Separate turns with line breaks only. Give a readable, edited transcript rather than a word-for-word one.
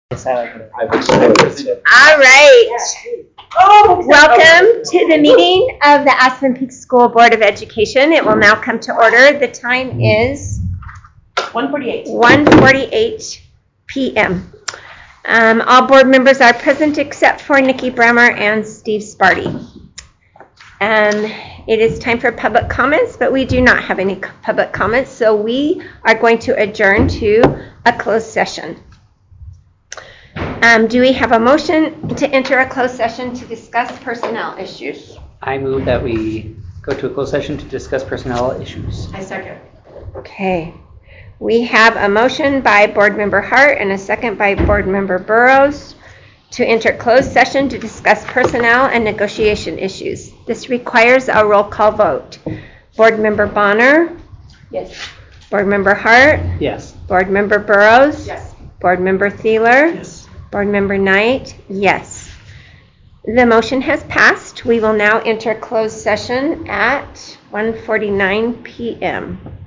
All right. Welcome to the meeting of the Aspen Peak School Board of Education. It will now come to order. The time is 1:48 p.m. All board members are present except for Nikki Bremer and Steve Sparty. It is time for public comments, but we do not have any public comments, so we are going to adjourn to a closed session. Do we have a motion to enter a closed session to discuss personnel issues?
I move that we go to a closed session to discuss personnel issues.
I second.
Okay. We have a motion by Board Member Hart and a second by Board Member Burrows to enter closed session to discuss personnel and negotiation issues. This requires a roll call vote. Board Member Bonner?
Yes.
Board Member Hart?
Yes.
Board Member Burrows?
Yes.
Board Member Thieler?
Yes.
Board Member Knight? Yes. The motion has passed. We will now enter closed session at 1:49 p.m.